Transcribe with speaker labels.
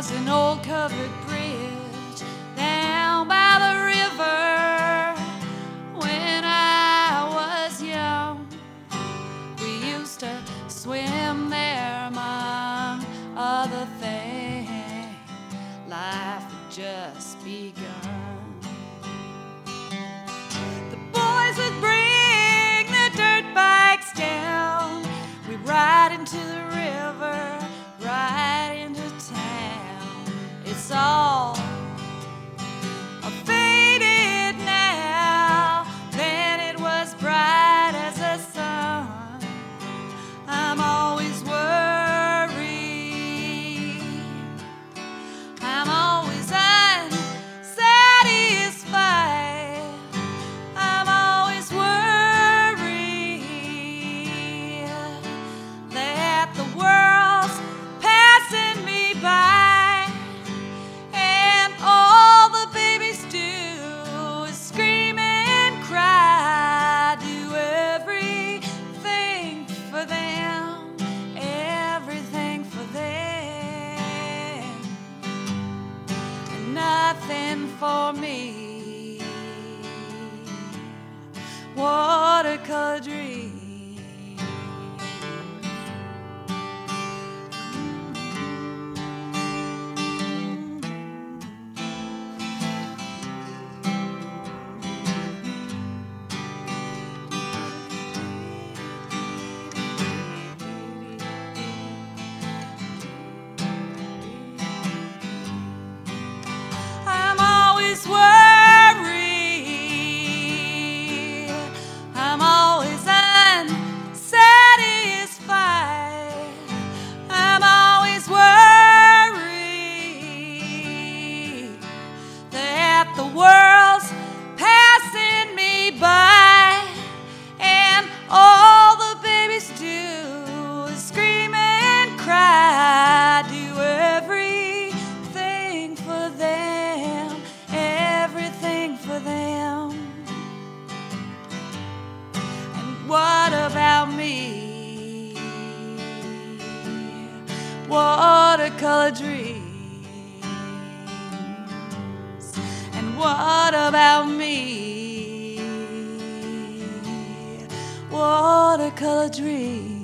Speaker 1: was an old covered bridge down by the river when I was young. We used to swim there among other things. Life had just begun. The boys would bring their dirt bikes down. We'd ride into the river, right into town. It's all faded now. Then it was bright as the sun. I'm always worried. I'm always unsatisfied. I'm always worried that the world's passing me by, and all the babies do is scream and cry. Do everything for them, everything for them, and nothing for me. Watercolor dreams. I'm always worried. I'm always unsatisfied. I'm always worried that the world's passing me by, and all the babies do is scream and cry. Do everything for them, everything for them. And what about me? Watercolor dreams. And what about me? Watercolor dreams.